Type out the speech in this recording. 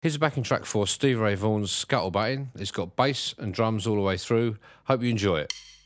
Here's a backing track for Stevie Ray Vaughan's Scuttlebatting. It's got bass and drums all the way through. Hope you enjoy it.